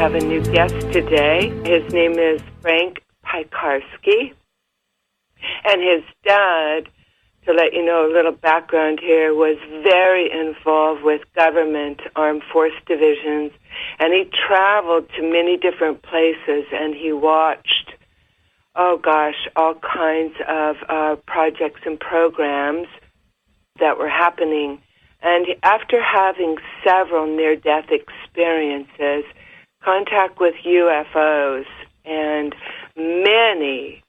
have a new guest today. His name is Frank Piekarski. And his dad, to let you know a little background here, was very involved with government armed force divisions. And he traveled to many different places, and he watched, all kinds of projects and programs that were happening. And after having several near-death experiences, contact with UFOs, and many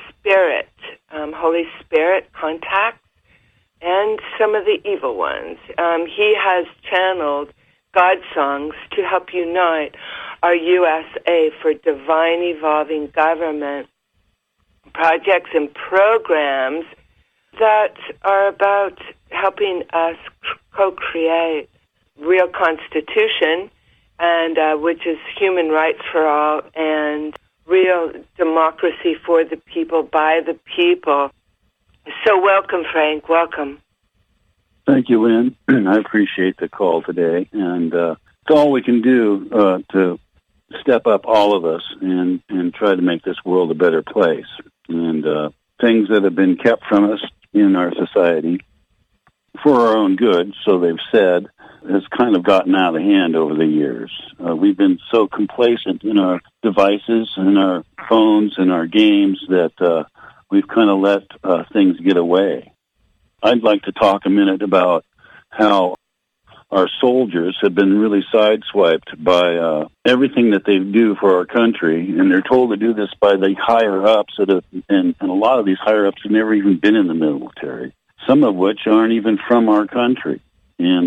Holy Spirit contacts, and some of the evil ones, he has channeled God songs to help unite our USA for divine evolving government projects and programs that are about helping us co-create real constitution, and which is human rights for all, and real democracy for the people, by the people. So welcome, Frank. Welcome. Thank you, Lynn. I appreciate the call today, and it's all we can do to step up, all of us, and try to make this world a better place. And things that have been kept from us in our society for our own good, so they've said, has kind of gotten out of hand over the years. We've been so complacent in our devices and our phones and our games that we've kind of let things get away. I'd like to talk a minute about how our soldiers have been really sideswiped by everything that they do for our country, and they're told to do this by the higher-ups, and a lot of these higher-ups have never even been in the military, some of which aren't even from our country. And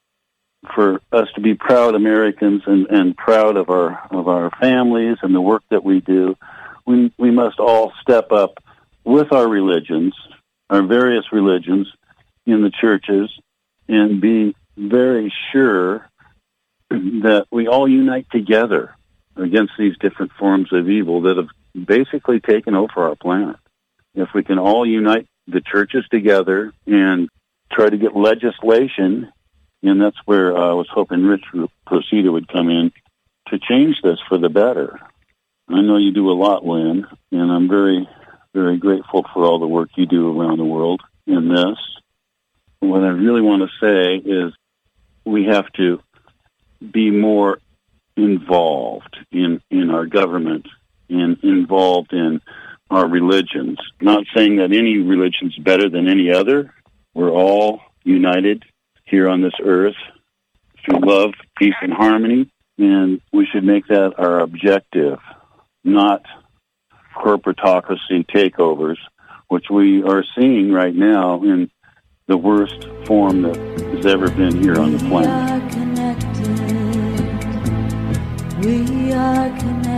for us to be proud Americans and proud of our families and the work that we do, we must all step up with our religions, our various religions in the churches, and be very sure that we all unite together against these different forms of evil that have basically taken over our planet. If we can all unite the churches together and try to get legislation, and that's where I was hoping Rich Procida would come in, to change this for the better. I know you do a lot, Lynn, and I'm very, very grateful for all the work you do around the world in this. What I really want to say is we have to be more involved in our government and involved in our religions. Not saying that any religion's better than any other. We're all united here on this earth through love, peace, and harmony, and we should make that our objective, not corporatocracy takeovers, which we are seeing right now in the worst form that has ever been here on the planet. We are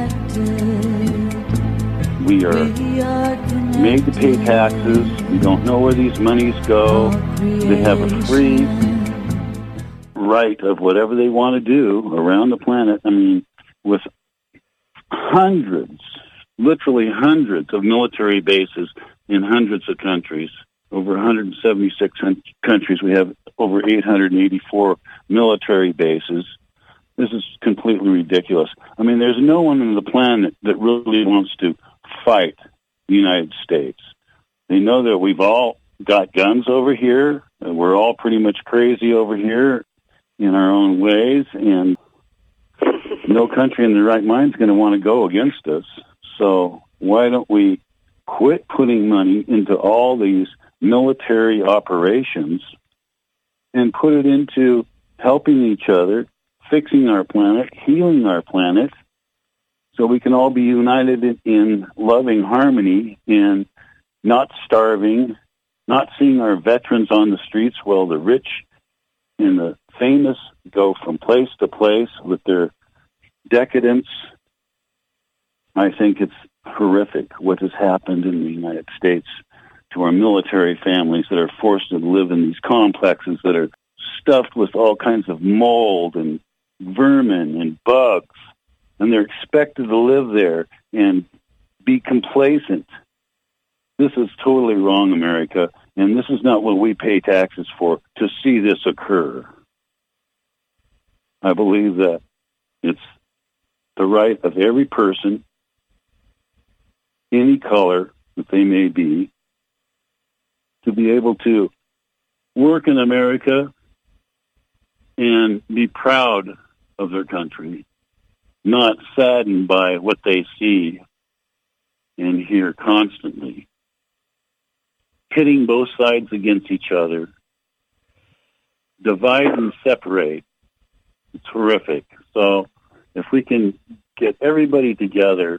connected. We are made to pay taxes. We don't know where these monies go. They have a free right of whatever they want to do around the planet. I mean, with hundreds, literally hundreds of military bases in hundreds of countries. Over 176 countries, we have over 884 military bases. This is completely ridiculous. I mean, there's no one on the planet that really wants to fight the United States. They know that we've all got guns over here. We're all pretty much crazy over here in our own ways, and no country in their right mind is going to want to go against us. So why don't we quit putting money into all these military operations and put it into helping each other, fixing our planet, healing our planet, so we can all be united in loving harmony and not starving, not seeing our veterans on the streets while the rich and the famous go from place to place with their decadence. I think it's horrific what has happened in the United States to our military families that are forced to live in these complexes that are stuffed with all kinds of mold and vermin and bugs, and they're expected to live there and be complacent. This is totally wrong, America, and this is not what we pay taxes for, to see this occur. I believe that it's the right of every person, any color that they may be, to be able to work in America and be proud of their country, not saddened by what they see and hear constantly. Pitting both sides against each other, divide and separate. It's horrific. So if we can get everybody together,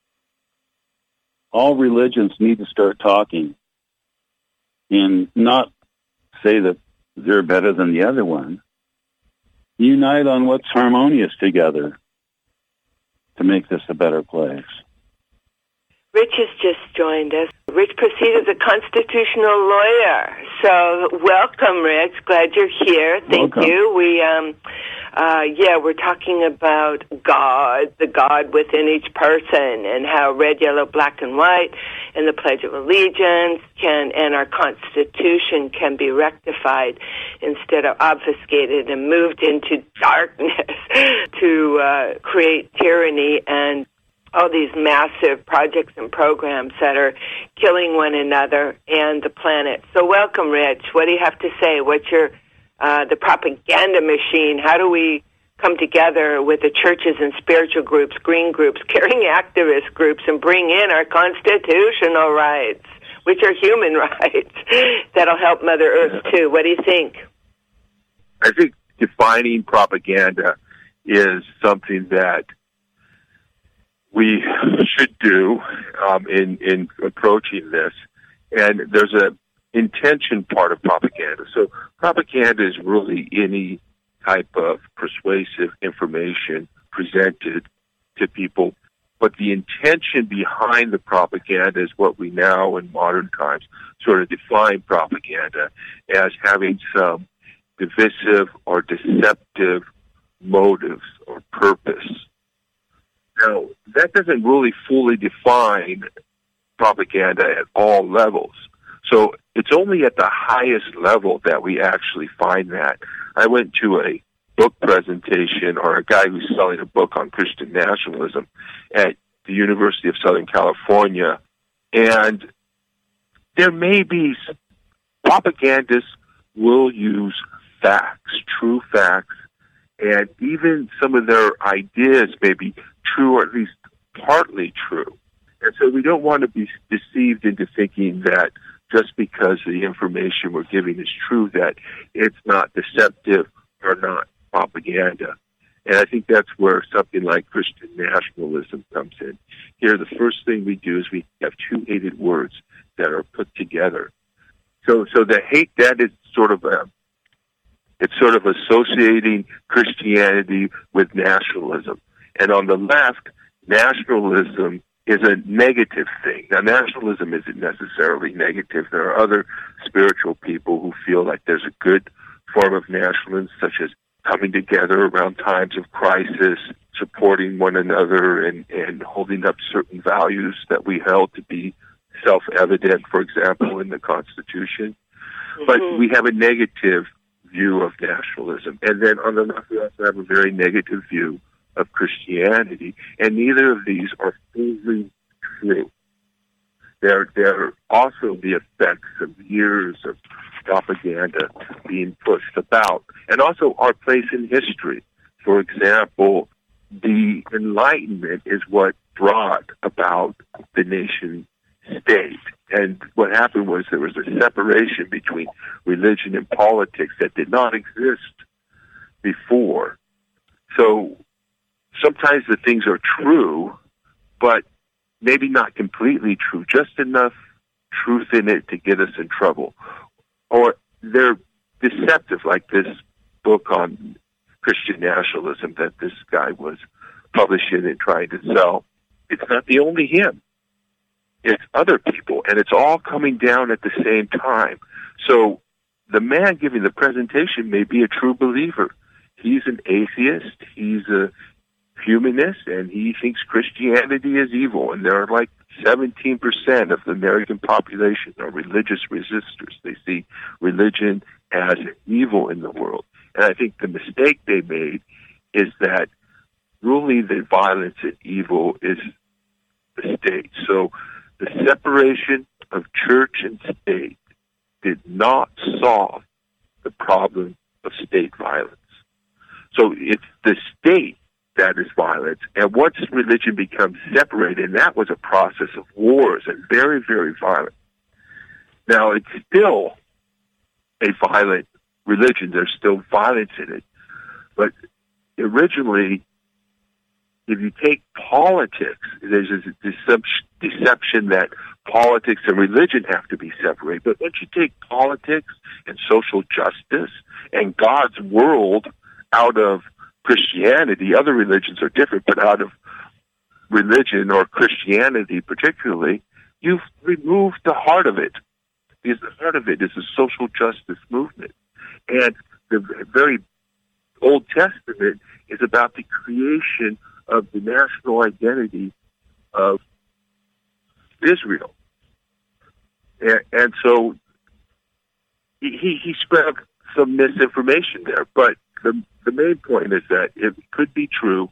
all religions need to start talking and not say that they're better than the other one. Unite on what's harmonious together to make this a better place. Rich has just joined us. Rich Procida is a constitutional lawyer. So welcome, Rich. Glad you're here. Thank you. We're talking about God, the God within each person, and how red, yellow, black, and white, and the Pledge of Allegiance and our Constitution can be rectified instead of obfuscated and moved into darkness to create tyranny and all these massive projects and programs that are killing one another and the planet. So welcome, Rich. What do you have to say? What's your the propaganda machine? How do we come together with the churches and spiritual groups, green groups, caring activist groups, and bring in our constitutional rights, which are human rights, that'll help Mother Earth too? What do you think? I think defining propaganda is something that we should do in approaching this. And there's a intention part of propaganda. So propaganda is really any type of persuasive information presented to people. But the intention behind the propaganda is what we now in modern times sort of define propaganda as having some divisive or deceptive motives or purpose. Now, that doesn't really fully define propaganda at all levels. So it's only at the highest level that we actually find that. I went to a book presentation, or a guy who's selling a book on Christian nationalism at the University of Southern California, and there may be propagandists will use facts, true facts, and even some of their ideas may be true, or at least partly true. And so we don't want to be deceived into thinking that just because the information we're giving is true, that it's not deceptive or not propaganda. And I think that's where something like Christian nationalism comes in. Here, the first thing we do is we have two hated words that are put together. So the hate, that is sort of it's sort of associating Christianity with nationalism. And on the left, nationalism is a negative thing. Now, nationalism isn't necessarily negative. There are other spiritual people who feel like there's a good form of nationalism, such as coming together around times of crisis, supporting one another, and holding up certain values that we held to be self-evident, for example, in the Constitution. Mm-hmm. But we have a negative view of nationalism. And then on the left, we also have a very negative view of Christianity, and neither of these are fully true. They're also the effects of years of propaganda being pushed about, and also our place in history. For example, the Enlightenment is what brought about the nation state. And what happened was there was a separation between religion and politics that did not exist before. So sometimes the things are true, but maybe not completely true, just enough truth in it to get us in trouble. Or they're deceptive, like this book on Christian nationalism that this guy was publishing and trying to sell. It's not the only him. It's other people, and it's all coming down at the same time. So the man giving the presentation may be a true believer. He's an atheist, he's a humanist, and he thinks Christianity is evil, and there are like 17% of the American population are religious resistors. They see religion as evil in the world. And I think the mistake they made is that ruling the violence and evil is the state. So the separation of church and state did not solve the problem of state violence. So it's the state that is violent. And once religion becomes separated, and that was a process of wars and very, very violent. Now, it's still a violent religion. There's still violence in it. But originally, if you take politics, there's this deception that politics and religion have to be separated. But once you take politics and social justice and God's world out of Christianity, other religions are different, but out of religion or Christianity particularly, you've removed the heart of it. Because the heart of it is a social justice movement. And the very Old Testament is about the creation of the national identity of Israel. And so he spread some misinformation there. But the main point is that it could be true,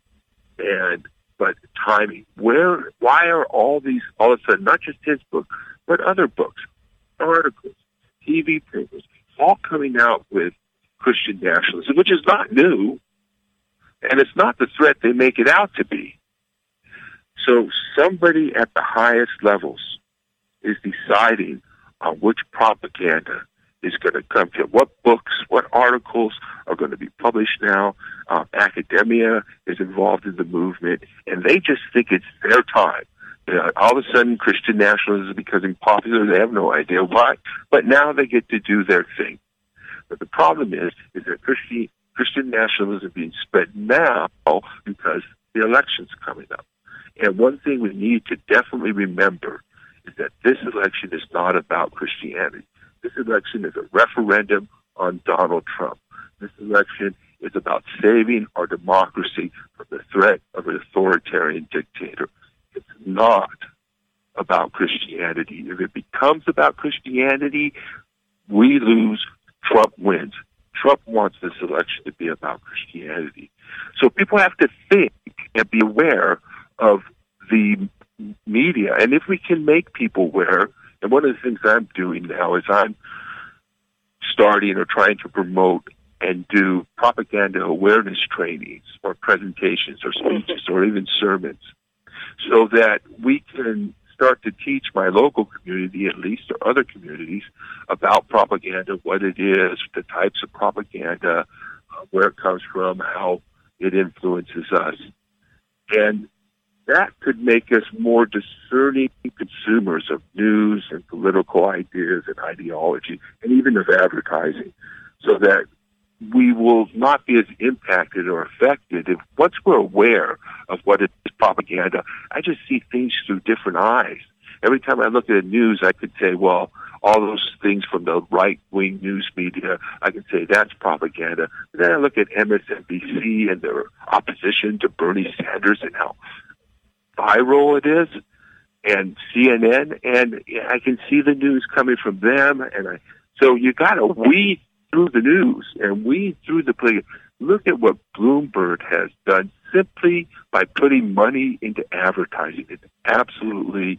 but timing. Why are all of a sudden, not just his book, but other books, articles, TV programs, all coming out with Christian nationalism, which is not new, and it's not the threat they make it out to be. So somebody at the highest levels is deciding on which propaganda is going to come to what books, what articles are going to be published now. Academia is involved in the movement, and they just think it's their time. All of a sudden, Christian nationalism is becoming popular. They have no idea why, but now they get to do their thing. But the problem is that Christian nationalism is being spread now because the election's coming up. And one thing we need to definitely remember is that this election is not about Christianity. This election is a referendum on Donald Trump. This election is about saving our democracy from the threat of an authoritarian dictator. It's not about Christianity. If it becomes about Christianity, we lose, Trump wins. Trump wants this election to be about Christianity. So people have to think and be aware of the media. And if we can make people aware, and one of the things I'm doing now is I'm starting or trying to promote and do propaganda awareness trainings or presentations or speeches or even sermons so that we can start to teach my local community, at least, or other communities, about propaganda, what it is, the types of propaganda, where it comes from, how it influences us. And that could make us more discerning consumers of news and political ideas and ideology, and even of advertising, so that we will not be as impacted or affected if once we're aware of what is propaganda. I just see things through different eyes. Every time I look at the news, I could say, well, all those things from the right-wing news media, I can say that's propaganda. But then I look at MSNBC and their opposition to Bernie Sanders and how viral it is, and CNN, and I can see the news coming from them. So you got to weed through the news and weed through the play. Look at what Bloomberg has done simply by putting money into advertising. It's absolutely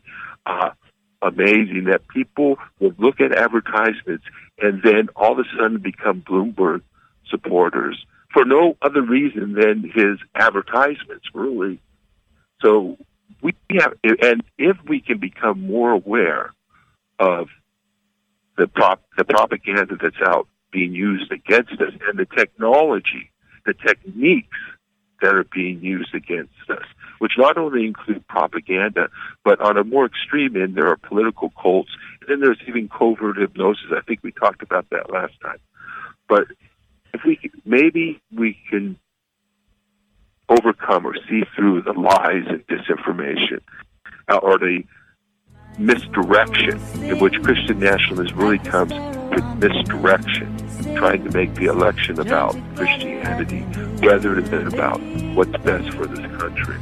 amazing that people will look at advertisements and then all of a sudden become Bloomberg supporters for no other reason than his advertisements, really. So we have, and if we can become more aware of the propaganda that's out being used against us, and the technology, the techniques that are being used against us, which not only include propaganda, but on a more extreme end, there are political cults, and then there's even covert hypnosis. I think we talked about that last time. But if maybe we can overcome or see through the lies and disinformation, or the misdirection in which Christian nationalism really comes with misdirection, trying to make the election about Christianity rather than about what's best for this country.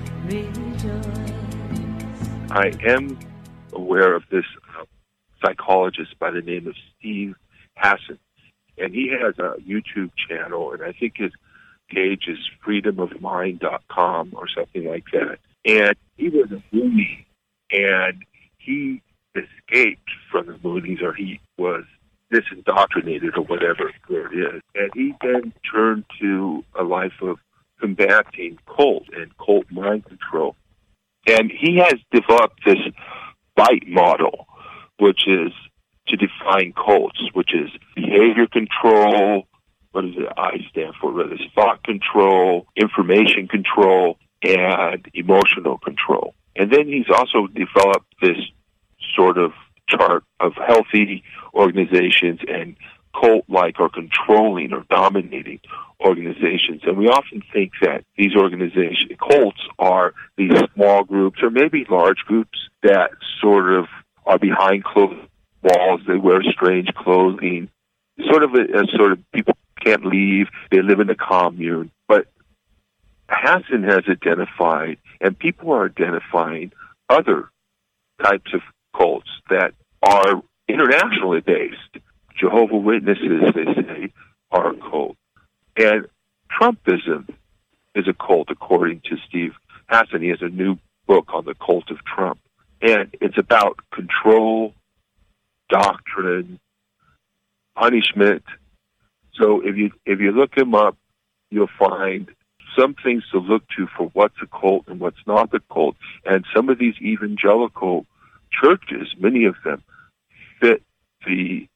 I am aware of this psychologist by the name of Steve Hassan, and he has a YouTube channel, and I think his page is freedomofmind.com or something like that. And he was a Moonie, and he escaped from the Moonies, or he was disindoctrinated, or whatever it is. And he then turned to a life of combating cult and cult mind control. And he has developed this BITE model, which is to define cults, which is behavior control, what does the I stand for? Rather, thought control, information control, and emotional control. And then he's also developed this sort of chart of healthy organizations and cult-like or controlling or dominating organizations. And we often think that these organizations, cults, are these small groups or maybe large groups that sort of are behind closed walls. They wear strange clothing, sort of people can't leave. They live in a commune. But Hassan has identified, and people are identifying, other types of cults that are internationally based. Jehovah's Witnesses, they say, are a cult. And Trumpism is a cult, according to Steve Hassan. He has a new book on the cult of Trump. And it's about control, doctrine, punishment. So if you look him up, you'll find some things to look to for what's a cult and what's not a cult. And some of these evangelical churches, many of them, fit the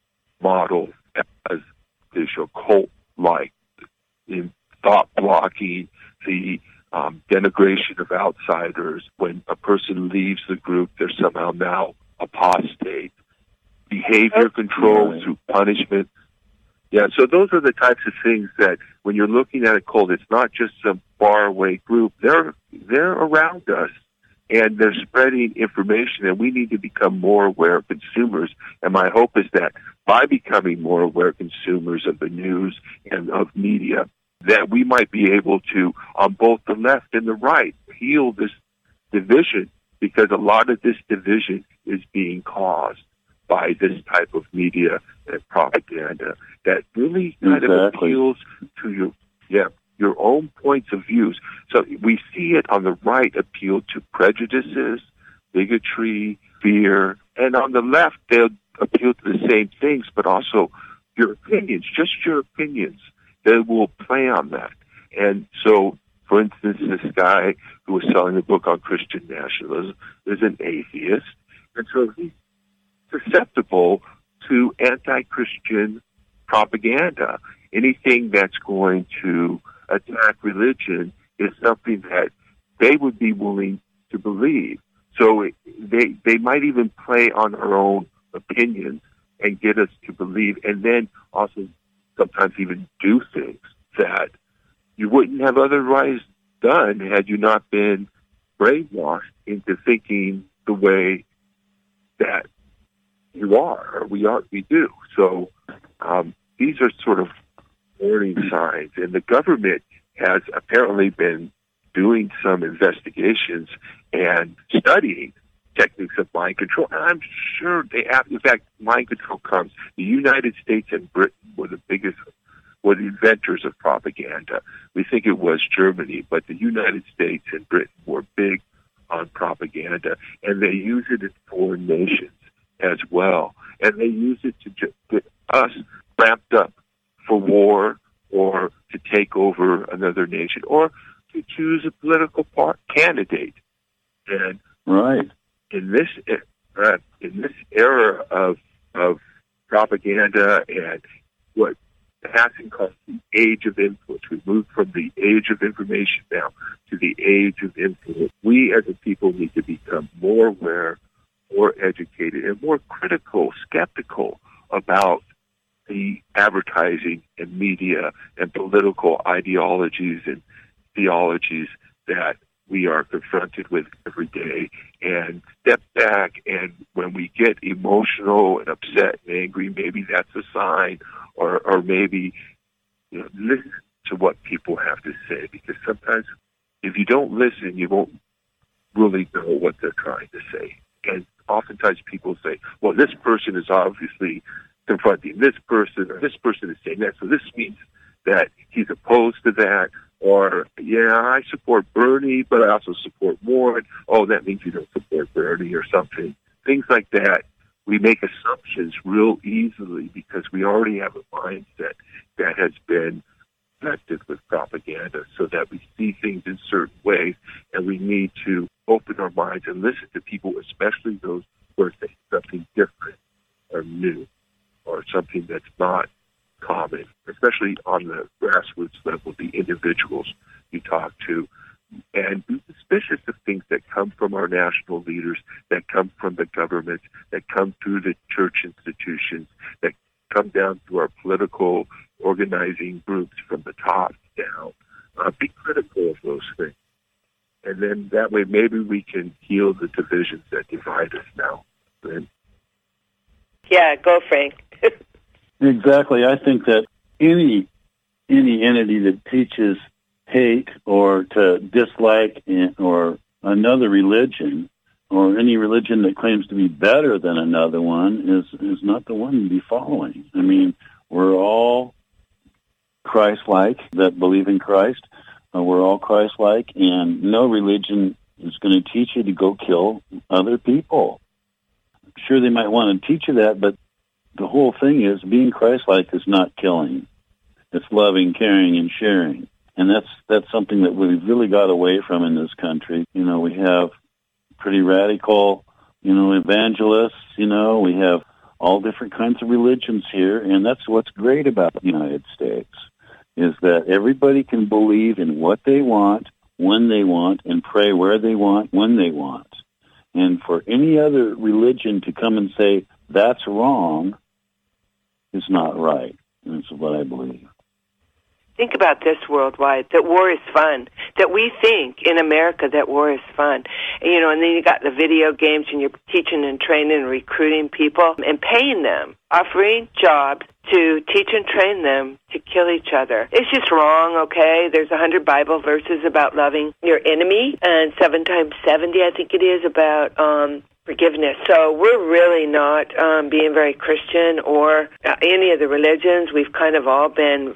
model as they show cult-like, in thought blocking, the denigration of outsiders. When a person leaves the group, they're somehow now apostate. Behavior control through punishment. Yeah, so those are the types of things that when you're looking at a cult, it's not just some faraway group. They're around us, and they're spreading information, and we need to become more aware consumers. And my hope is that by becoming more aware consumers of the news and of media, that we might be able to, on both the left and the right, heal this division, because a lot of this division is being caused by this type of media and propaganda that really kind of appeals to your own points of views. So we see it on the right appeal to prejudices, bigotry, fear, and on the left they'll appeal to the same things, but also your opinions, just your opinions. They will play on that. And so, for instance, this guy who was selling a book on Christian nationalism is an atheist, and so he's susceptible to anti-Christian propaganda. Anything that's going to attack religion is something that they would be willing to believe. So they might even play on our own opinions and get us to believe, and then also sometimes even do things that you wouldn't have otherwise done had you not been brainwashed into thinking the way that you are, or we do. So these are sort of warning signs, and the government has apparently been doing some investigations and studying techniques of mind control. And I'm sure they have. In fact, mind control comes. The United States and Britain were the inventors of propaganda. We think it was Germany, but the United States and Britain were big on propaganda, and they use it in foreign nations as well. And they use it to get us ramped up for war, or to take over another nation, or to choose a political candidate. And in this era of propaganda and what Hassan calls the age of influence, we moved from the age of information now to the age of influence. We as a people need to become more aware, more educated, and more critical, skeptical about the advertising and media and political ideologies and theologies that we are confronted with every day, and step back. And when we get emotional and upset and angry, maybe that's a sign, or maybe listen to what people have to say, because sometimes if you don't listen, you won't really know what they're trying to say. And oftentimes people say, well, this person is obviously confronting this person, or this person is saying that, so this means that he's opposed to that, or, yeah, I support Bernie, but I also support Warren. Oh, that means you don't support Bernie or something. Things like that. We make assumptions real easily because we already have a mindset that has been infected with propaganda, so that we see things in certain ways, and we need to open our minds and listen to people, especially those who are saying something different or new or something that's not common, especially on the grassroots level, the individuals you talk to, and be suspicious of things that come from our national leaders, that come from the government, that come through the church institutions, that come down through our political organizing groups from the top down. Be critical of those things. And then that way maybe we can heal the divisions that divide us now. Then. Yeah, go, Frank. Exactly. I think that any entity that teaches hate or to dislike or another religion, or any religion that claims to be better than another one, is not the one to be following. I mean, we're all Christ-like that believe in Christ. We're all Christ-like, and no religion is going to teach you to go kill other people. Sure, they might want to teach you that, but the whole thing is being Christ-like is not killing. It's loving, caring, and sharing. And that's something that we've really got away from in this country. You know, we have pretty radical, evangelists, we have all different kinds of religions here, and that's what's great about the United States, is that everybody can believe in what they want, when they want, and pray where they want, when they want. And for any other religion to come and say, that's wrong, is not right. And that's what I believe. Think about this worldwide, that war is fun, that we think in America that war is fun. And then you got the video games, and you're teaching and training and recruiting people and paying them, offering jobs to teach and train them to kill each other. It's just wrong, okay? There's 100 Bible verses about loving your enemy, and 7 times 70, I think it is, about forgiveness. So we're really not being very Christian or any of the religions. We've kind of all been...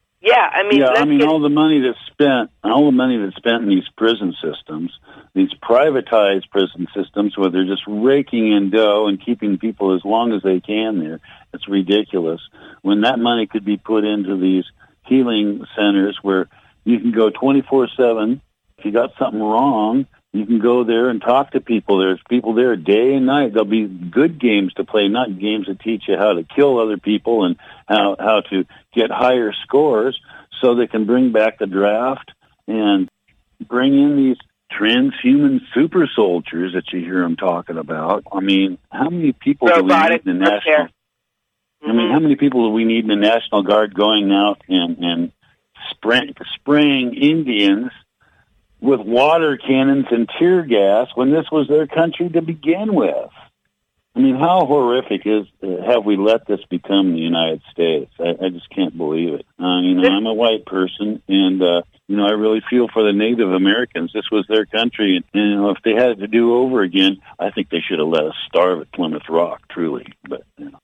all the money that's spent in these prison systems, these privatized prison systems where they're just raking in dough and keeping people as long as they can there, it's ridiculous. When that money could be put into these healing centers where you can go 24/7. If you got something wrong, you can go there and talk to people. There's people there day and night. There'll be good games to play, not games that teach you how to kill other people and how to get higher scores, so they can bring back the draft and bring in these transhuman super soldiers that you hear them talking about. I mean, how many people do we need in the National... I mean, how many people do we need in the National Guard going out and spraying Indians with water cannons and tear gas when this was their country to begin with? I mean, how horrific have we let this become the United States? I just can't believe it. I'm a white person, and I really feel for the Native Americans. This was their country, and if they had it to do over again, I think they should have let us starve at Plymouth Rock, truly. But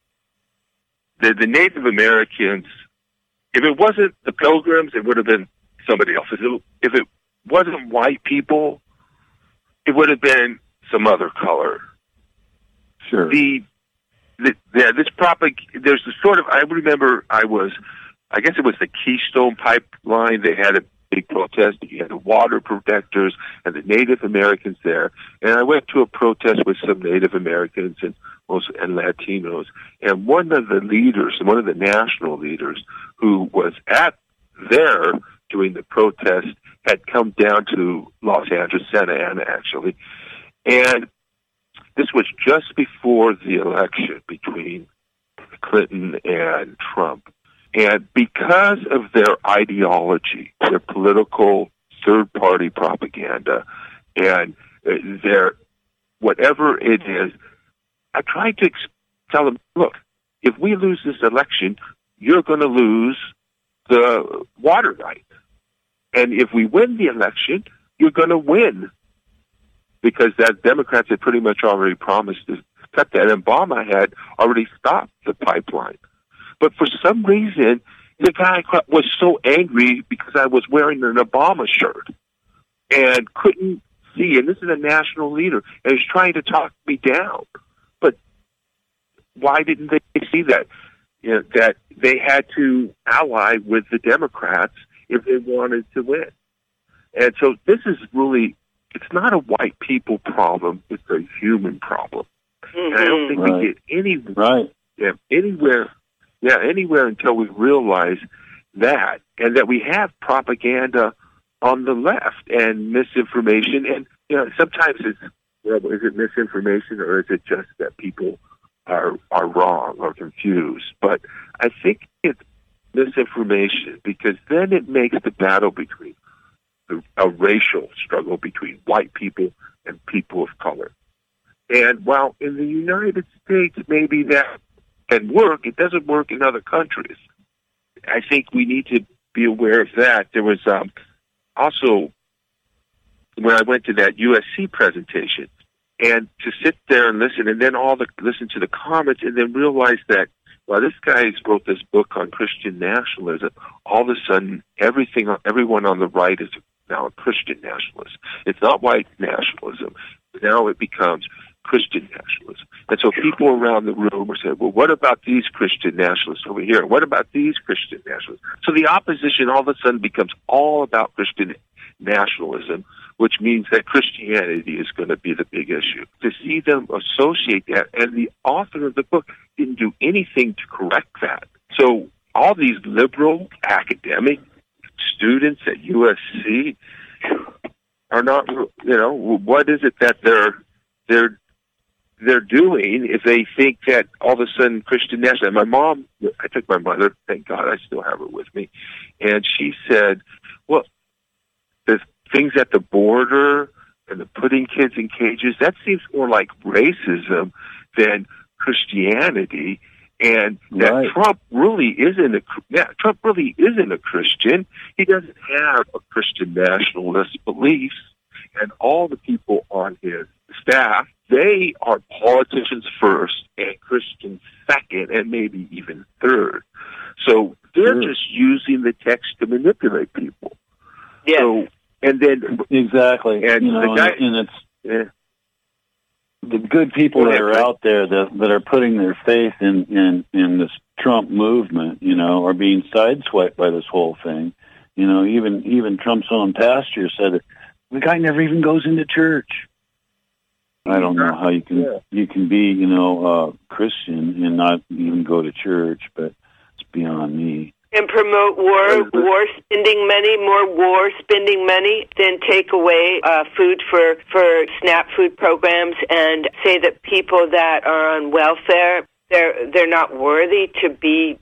the Native Americans, if it wasn't the Pilgrims, it would have been somebody else. If it wasn't white people, it would have been some other color. Sure. There's a sort of, I remember I guess it was the Keystone Pipeline. They had a big protest. You had the water protectors and the Native Americans there. And I went to a protest with some Native Americans and Latinos. And one of the national leaders who was there doing the protest had come down to Los Angeles, Santa Ana, actually. And this was just before the election between Clinton and Trump. And because of their ideology, their political third-party propaganda, and their whatever it is, I tried to tell them, look, if we lose this election, you're going to lose the water rights. And if we win the election, you're going to win. Because that Democrats had pretty much already promised to cut that. And Obama had already stopped the pipeline. But for some reason, the guy was so angry because I was wearing an Obama shirt and couldn't see. And this is a national leader, and he's trying to talk me down. But why didn't they see that? That they had to ally with the Democrats if they wanted to win. And so this is really, it's not a white people problem, it's a human problem. Mm-hmm. And I don't think we get anywhere until we realize that, and that we have propaganda on the left and misinformation. And sometimes it's, is it misinformation, or is it just that people are wrong or confused? But I think it's misinformation, because then it makes the battle between a racial struggle between white people and people of color. And while in the United States maybe that can work, it doesn't work in other countries. I think we need to be aware of that. There was also, when I went to that USC presentation, and to sit there and listen, and then listen to the comments, and then realize that, well, this guy wrote this book on Christian nationalism. All of a sudden, everyone on the right is now a Christian nationalist. It's not white nationalism. Now it becomes Christian nationalism. And so people around the room are saying, well, what about these Christian nationalists over here? What about these Christian nationalists? So the opposition all of a sudden becomes all about Christian nationalism, which means that Christianity is going to be the big issue. To see them associate that, and the author of the book didn't do anything to correct that. So all these liberal academic students at USC are not, what is it that they're doing if they think that all of a sudden Christian nationalism? I took my mother, thank God I still have her with me, and she said, well, the things at the border and the putting kids in cages, that seems more like racism than Christianity. And that right. Trump really isn't a Christian. He doesn't have a Christian nationalist beliefs. And all the people on his staff, they are politicians first and Christians second and maybe even third. So they're just using the text to manipulate people. Yeah. So, and then exactly, and it's the good people that are out there that are putting their faith in this Trump movement, are being sideswiped by this whole thing. Even Trump's own pastor said that the guy never even goes into church. I don't know how you can be, Christian and not even go to church, but it's beyond me. And promote more spending money than take away food for SNAP food programs, and say that people that are on welfare, they're not worthy to be,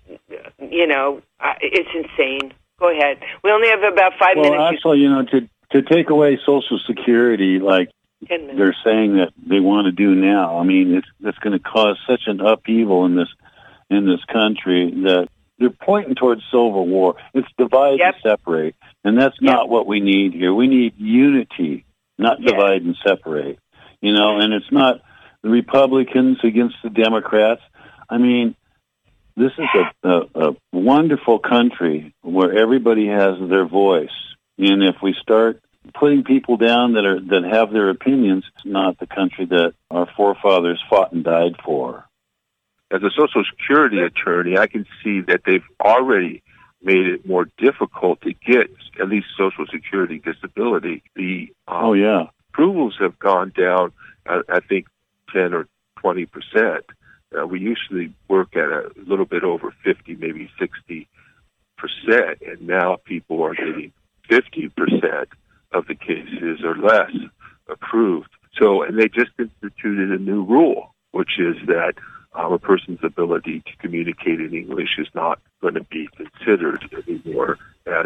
it's insane. Go ahead. We only have about 5 minutes. Well, actually, to take away Social Security, like they're saying that they want to do now, I mean, it's going to cause such an upheaval in this country that they're pointing towards civil war. It's divide and separate, and that's not what we need here. We need unity, not divide and separate. And it's not the Republicans against the Democrats. I mean, this is a wonderful country where everybody has their voice, and if we start putting people down that have their opinions, it's not the country that our forefathers fought and died for. As a Social Security attorney, I can see that they've already made it more difficult to get at least Social Security disability. The approvals have gone down, I think, 10 or 20%. We usually work at a little bit over 50, maybe 60%, and now people are getting 50% of the cases or less approved. So, and they just instituted a new rule, which is that a person's ability to communicate in English is not going to be considered anymore as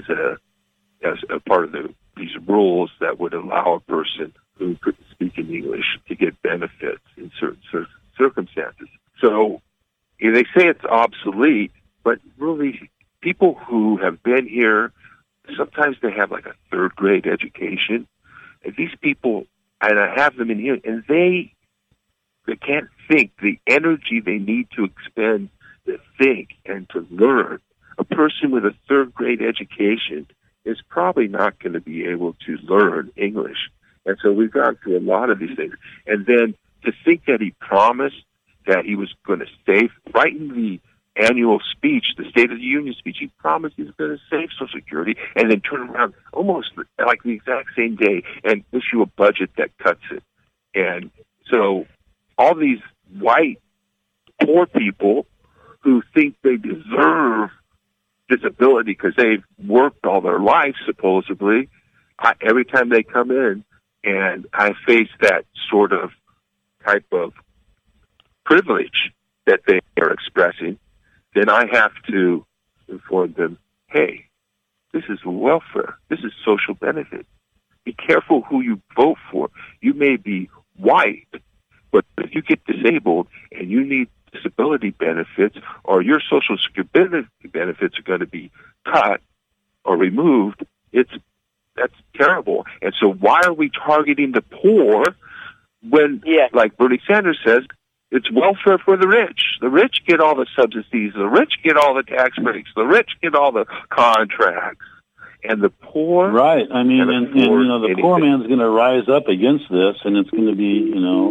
a part of these rules that would allow a person who couldn't speak in English to get benefits in certain circumstances. So they say it's obsolete, but really people who have been here, sometimes they have like a third grade education. And these people, and I have them in here, and they can't think. The energy they need to expend to think and to learn, a person with a third-grade education is probably not going to be able to learn English. And so we've gone through a lot of these things. And then to think that he promised that he was going to save, right in the annual speech, the State of the Union speech, he promised he was going to save Social Security, and then turn around almost like the exact same day and issue a budget that cuts it. And so all these white poor people who think they deserve disability because they've worked all their life, supposedly, every time they come in and I face that sort of type of privilege that they are expressing, then I have to inform them, hey, this is welfare. This is social benefit. Be careful who you vote for. You may be white, but if you get disabled and you need disability benefits or your Social Security benefits are going to be cut or removed, that's terrible. And so why are we targeting the poor when, like Bernie Sanders says, it's welfare for the rich? The rich get all the subsidies. The rich get all the tax breaks. The rich get all the contracts. And the poor... Right. I mean, and the poor man's going to rise up against this, and it's going to be,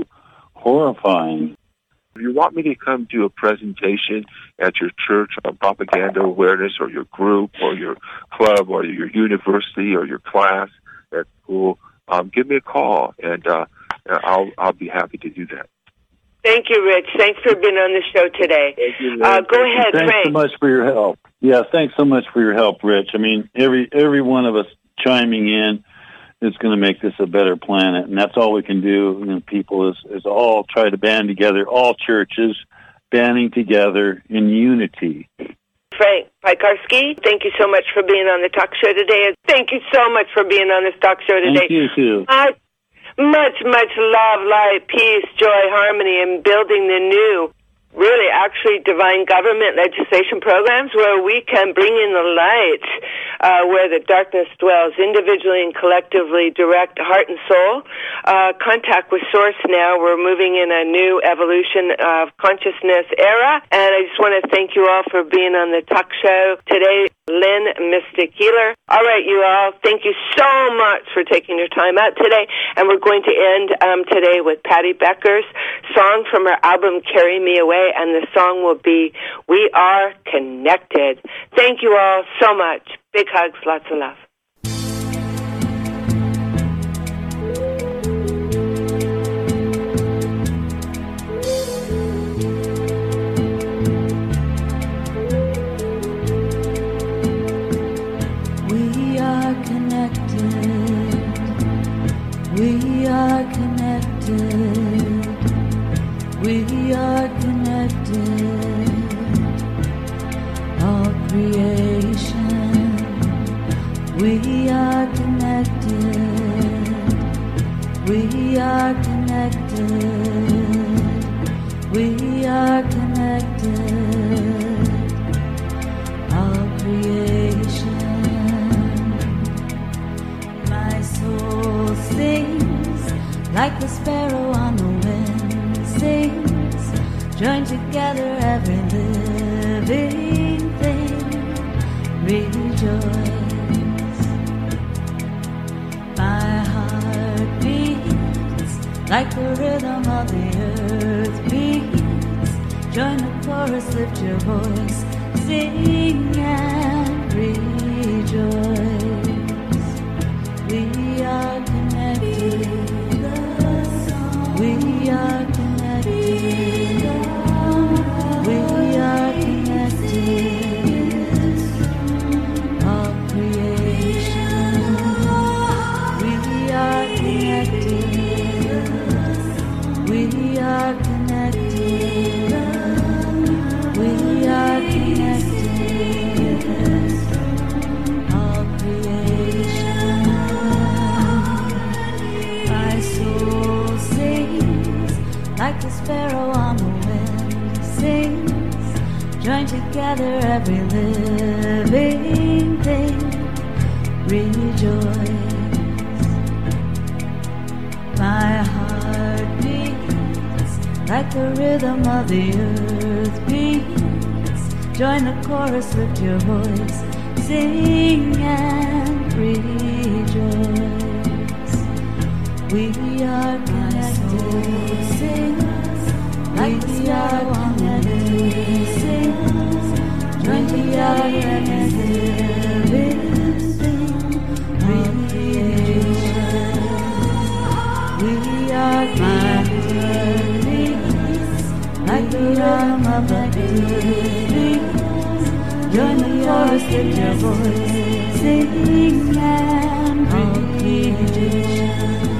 horrifying. If you want me to come do a presentation at your church on propaganda awareness or your group or your club or your university or your class at school, give me a call, and I'll be happy to do that. Thank you, Rich. Thanks for being on the show today. Thank you, go ahead, Frank. Thanks so much for your help. Yeah, thanks so much for your help, Rich. I mean, every one of us chiming in is going to make this a better planet, and that's all we can do. People is all try to band together, all churches banding together in unity. Frank Piekarski, thank you so much for being on the talk show today. Thank you so much for being on this talk show today. Thank you, too. Much love, light, peace, joy, harmony, and building the new, really actually divine government legislation programs where we can bring in the light where the darkness dwells, individually and collectively direct heart and soul. Contact with Source now. We're moving in a new evolution of consciousness era. And I just want to thank you all for being on the talk show today. Lynn, Mystic Healer. All right, you all, thank you so much for taking your time out today. And we're going to end today with Patty Becker's song from her album, Carry Me Away. And the song will be, We Are Connected. Thank you all so much. Big hugs, lots of love. We are connected. We are connected. We are connected. All creation. We are connected. We are connected. We are connected. All creation. My soul sings like the sparrow on the wind sings. Join together every living thing. Rejoice. My heart beats like the rhythm of the earth beats. Join the chorus, lift your voice, sing and rejoice. We are connected. We are connected. We are connected. All creation. We are connected. We are connected. We are connected. All creation. My soul sings like the sparrow on the wind sings. Join together every living thing. Rejoice. My heart beats like the rhythm of the earth beats. Join the chorus, lift your voice, sing and rejoice. We are connected, sing, like we are connected, sing. Join together and living creation. We are connected, like we are mother. Join the chorus, lift your voice, sing and rejoice.